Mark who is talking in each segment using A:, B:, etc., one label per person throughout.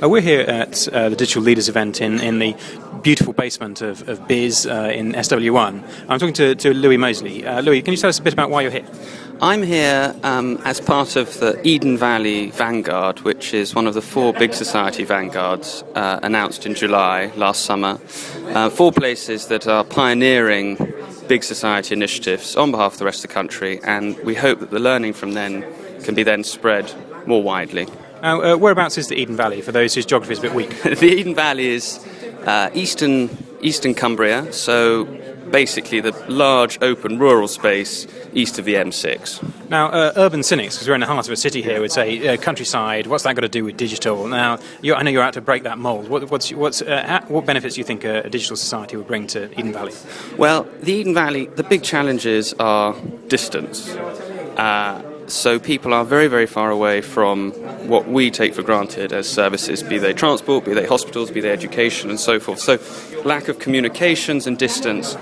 A: We're here at the Digital Leaders event in the beautiful basement of BIS in SW1. I'm talking to Louis Mosley. Louis, can you tell us a bit about why you're here?
B: I'm here as part of the Eden Valley Vanguard, which is one of the 4 big society vanguards announced in July last summer. 4 places that are pioneering big society initiatives on behalf of the rest of the country, and we hope that the learning from them can be then spread more widely.
A: Now, whereabouts is the Eden Valley, for those whose geography is a bit weak?
B: The Eden Valley is eastern Cumbria, so basically the large open rural space east of the M6.
A: Now, urban cynics, because we're in the heart of a city here, would say countryside, what's that got to do with digital? Now, I know you're out to break that mould. What benefits do you think a digital society would bring to Eden Valley?
B: Well, the Eden Valley, the big challenges are distance. So people are very, very far away from what we take for granted as services, be they transport, be they hospitals, be they education, and so forth. So lack of communications and distance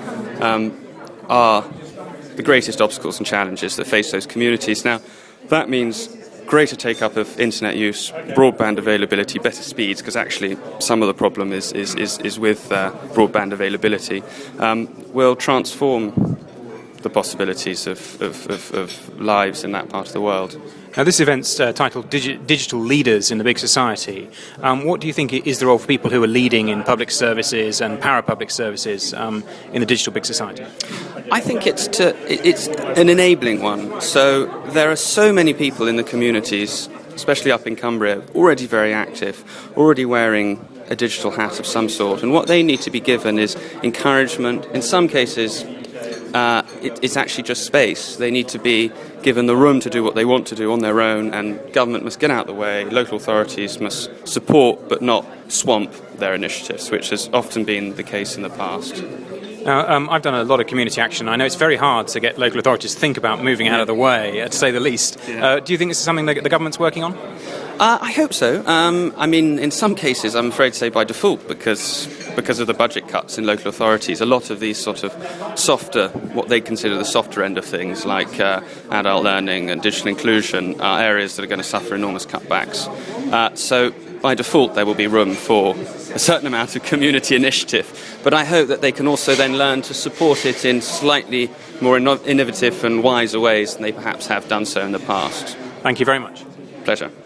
B: are the greatest obstacles and challenges that face those communities. Now, that means greater take-up of internet use, broadband availability, better speeds, because actually some of the problem is with broadband availability, will transform the possibilities of lives in that part of the world.
A: Now, this event's titled Digital Leaders in the Big Society. What do you think is the role for people who are leading in public services and para-public services in the digital big society?
B: I think it's an enabling one. So there are so many people in the communities, especially up in Cumbria, already very active, already wearing a digital hat of some sort, and what they need to be given is encouragement. In some cases, it's actually just space. They need to be given the room to do what they want to do on their own, and government must get out of the way, local authorities must support but not swamp their initiatives, which has often been the case in the past.
A: Now, I've done a lot of community action. I know it's very hard to get local authorities to think about moving out of the way, to say the least.
B: Yeah.
A: Do you think this is something that the government's working on?
B: I hope so. I mean, in some cases, I'm afraid to say by default, because of the budget cuts in local authorities, a lot of these sort of softer, what they consider the softer end of things, like adult learning and digital inclusion, are areas that are going to suffer enormous cutbacks. So by default, there will be room for a certain amount of community initiative. But I hope that they can also then learn to support it in slightly more innovative and wiser ways than they perhaps have done so in the past.
A: Thank you very much.
B: Pleasure.